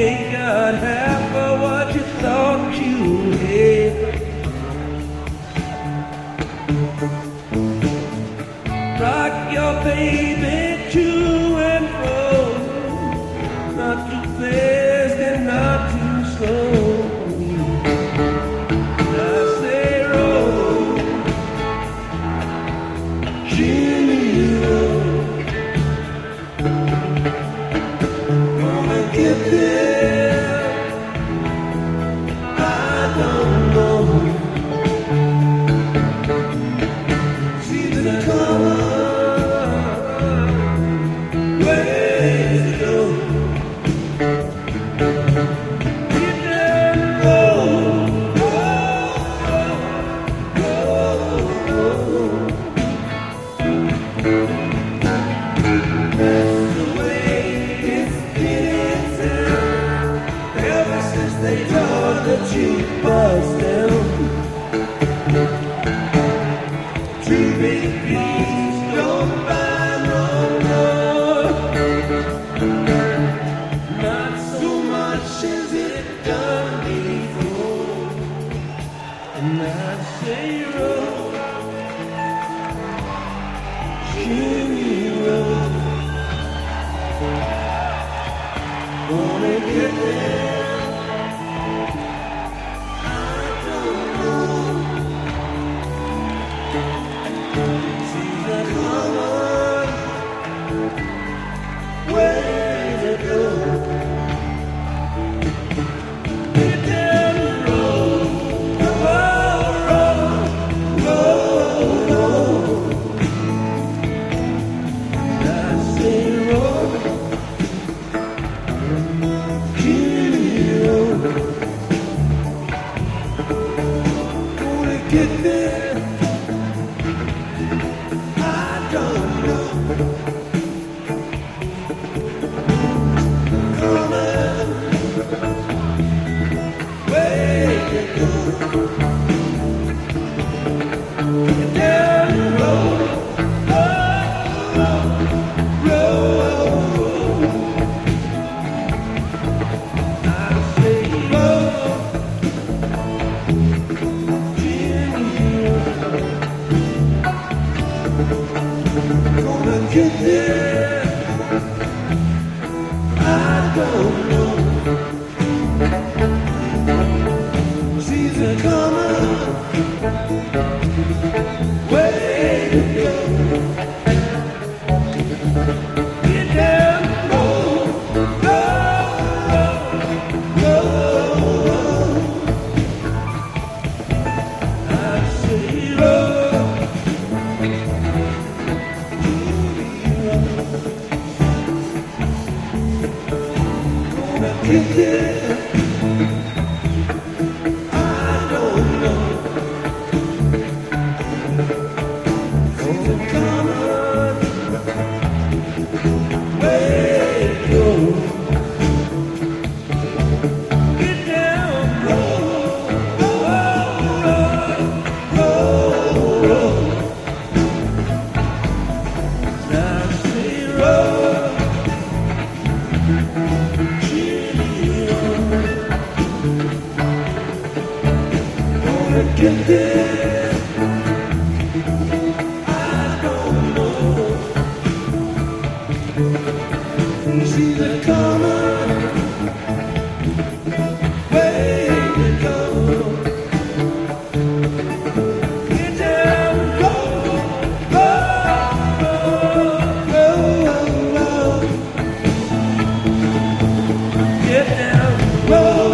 ain't got half of what you thought you had. Rock your baby to and fro, not too fast and not too slow. I say roll, Jimmy roll. Gonna get there, I don't know. See the color. They tore the jukebox down. Two big beats don't buy no more. Not so much as it done before. And I say roll, Jimmy roll. Gonna get there. Get there, I don't know. Coming, way to go. Get down the road, road. I say road. Gonna get there, I don't know. Season coming, way to go. Get down the road, road. I say road. Get there, I don't know. Season coming, way to go. Get down, roll. Now I say roll. Get there, I don't know. See the coming, way to go. Get down, roll. Get down, roll.